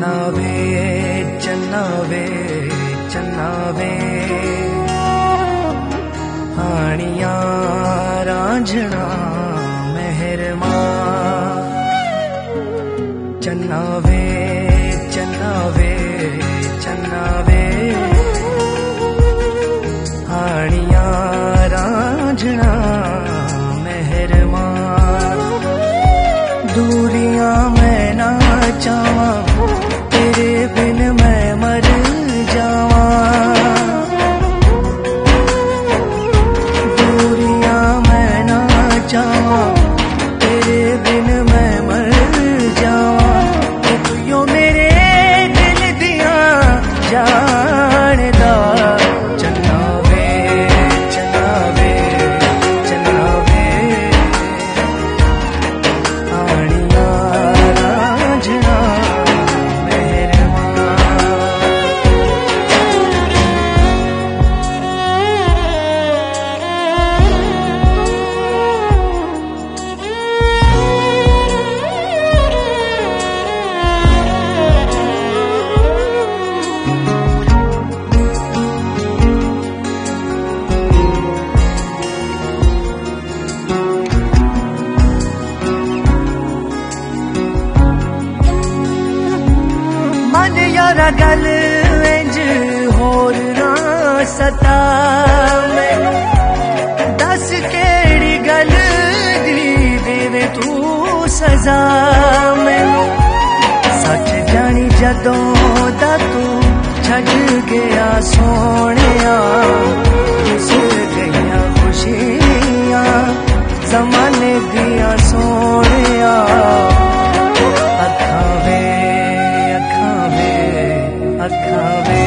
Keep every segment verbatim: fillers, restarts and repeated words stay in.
चन्ना वे चन्ना वे चन्ना वे हानिया रांझना मेहरमा चन्ना वे चन्ना वे चन्ना वे हानिया रांझना मेहरमा दूरियां मैं ना चावा तेरे बिन मैं मर जावा दूरियां मैं ना चावा तेरे बिन मैं मर जावा तू यो मेरे दिल दिया जानदा चन्ना वे चन्ना वे चन्ना वे हानिया रांझना यारा गल इंज होर ना सता मैनू दस केड़ी गल दी देवे तू सजा मैनू सच जानी जदों दा तू छड़ गया सोनिया किस गईयां खुशियां जमाने दिया सोनिया अखा वे अखा वे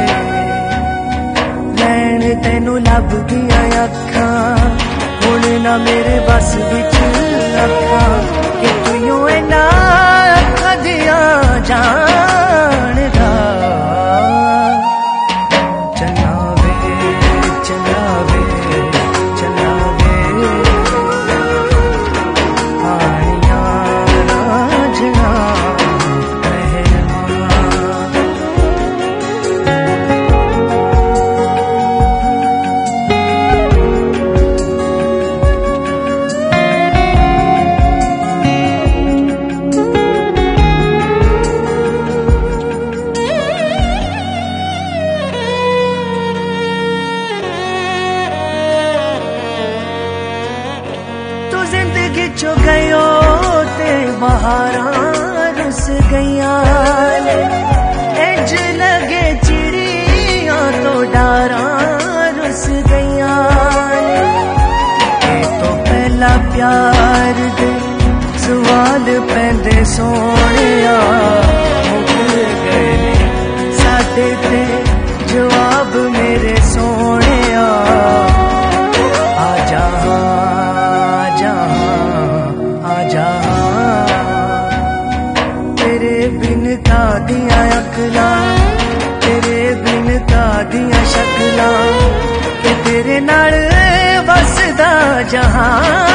लैन तेनू लब दिया अखा हुण ना मेरे बस विच अखा कि तू इना अखा दिया जानदा चन्ना वे चन्ना वे चन्ना वे हानिया रांझना जो गयो ते बहारा रुस गईया इंज लगे चिड़िया तो डारा रुस गईया तो पहला प्यार दे सवाल पैंदे सोनिया मुक गए साडे ते जवाब मेरे सोनिया आजा आजा तेरे बिन का दिया अकला तेरे बिन का दिया शकला के तेरे नाल बसदा जहां